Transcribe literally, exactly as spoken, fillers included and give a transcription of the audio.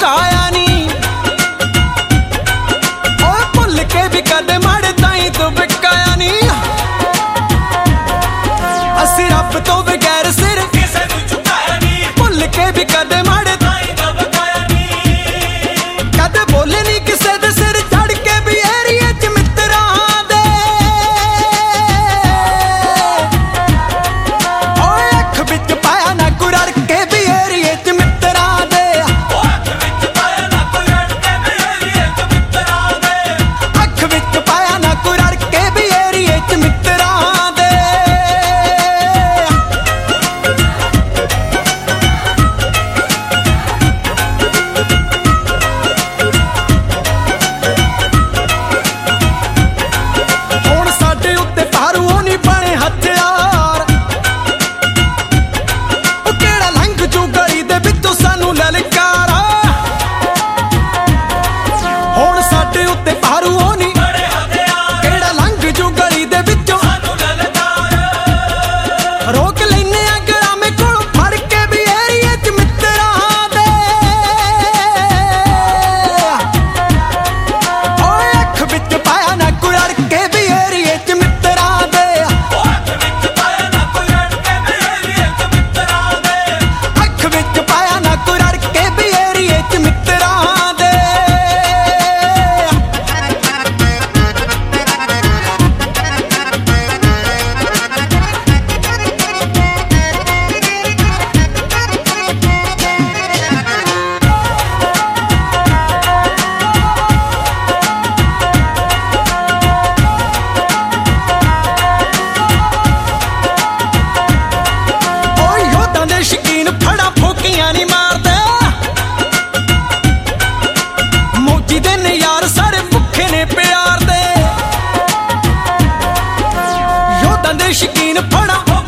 ਮੁਕਾਇਆ ਨੀ। ਓਏ ਭੁੱਲ ਕੇ ਵੀ ਕਦੇ ਮਾੜੇ ਤਾਈਂ ਤੋਂ ਵਿਕਾਇਆ ਨੀ। ਅਸੀਂ ਰੱਬ ਤੋਂ ਬਗੈਰ ਸਿਰ ਕਿਸੇ ਨੂੰ ਝੁਕਾਇਆ ਨੀ। ਭੁੱਲ ਕੇ ਵੀ ਕਦੇ ਮਾੜੇ ਤਾਈਂ ਤੋਂ ਵਿਕਾਇਆ ਨੀ। ਕਦੇ ਬੋਲੇ ਨੀ ਕਿਸੇ ਦੇ ਸਿਰ ਚੜ ਕੇ ਵੀ ਏਰੀਏ ਚ ਮਿੱਤਰਾਂ ਦੇ। ਓਏ ਅੱਖ ਵਿੱਚ ਪਾਇਆ ਨਾ ਕੋਈ ਰੜ ਕੇ ਵੀ ਏਰੀਏ ਚ ਮਿੱਤਰਾਂ ਦੇ। ਅੱਖ ਵਿੱਚ ਪਾਇਆ ਨਾ ਕੋਈ ਰੜ ਕੇ ਵੀ ਏਰੀਏ ਚ ਮਿੱਤਰਾਂ ਦੇ। ਅੱਖ ਵਿੱਚ ਪਾਇਆ ਨਾ ਕੋਈ ਰੜ ਕੇ ਵੀ ਏਰੀਏ ਚ ਮਿੱਤਰਾਂ ਦੇ। ਹੁਣ ਸਾਡੇ ਉੱਤੇ ਭਾਰੂ ਉਹ ਨਹੀਂ ਬਣੇ ਹਥਿਆਰ। ਉਹ ਕਿਹੜਾ ਲੰਘ ਜੂ ਗਲੀ ਦੇ ਵਿੱਚੋਂ ਸਾਨੂੰ ਲਲਕਾਰਾ। ਹੁਣ ਸਾਡੇ ਉੱਤੇ ਭਾਰੂ ਉਹ ਨਹੀਂ ਬਣੇ ਹਥਿਆਰ। ਕਿਹੜਾ ਲੰਘ ਜੂ ਗਲੀ ਦੇ ਵਿੱਚੋਂ ਸਾਨੂੰ ਲਲਕਾਰਾ। ਰੋਕ ਲੈਨੇ ਆ ਗਲਾਮੇ ਕੋਲੋਂ ਫੜ ਕੇ ਵੀ ਏਰੀਏ ਚ ਮਿੱਤਰਾਂ ਦੇ। ਓਏ ਅੱਖ ਵਿੱਚ ਪਾਇਆ ਨਾ ਕੋਈ ਰੜ ਕੇ ਵੀ ਏਰੀਏ ਚ ਮਿੱਤਰਾਂ ਦੇ। ਅੱਖ ਵਿੱਚ ਪਾਇਆ ਨਾ ਕੋਈ ਰੜ ਕੇ ਵੀ ਏਰੀਏ ਚ ਮਿੱਤਰਾਂ ਦੇ। ਅੱਖ ਵਿੱਚ ਪਾਇਆ ਨਾ ਕੋਈ ਰੜ ਕੇ ਵੀ ਏਰੀਏ ਚ ਮਿੱਤਰਾਂ ਦੇ। ਓਏ ਯੋਧਾਂ ਦੇ ਸ਼ੌਕੀਨ ਫੜਾ ਫੋਕੀਆਂ ਨੀ ਮਾਰਦੇ। ਮੌਜੀ ਦੇ ਨੇ ਯਾਰ ਸਾਰੇ ਭੁੱਖੇ ਨੇ ਪਿਆਰ ਦੇ। ਯੋਧਾਂ ਦੇ ਸ਼ੌਕੀਨ ਫੜਾ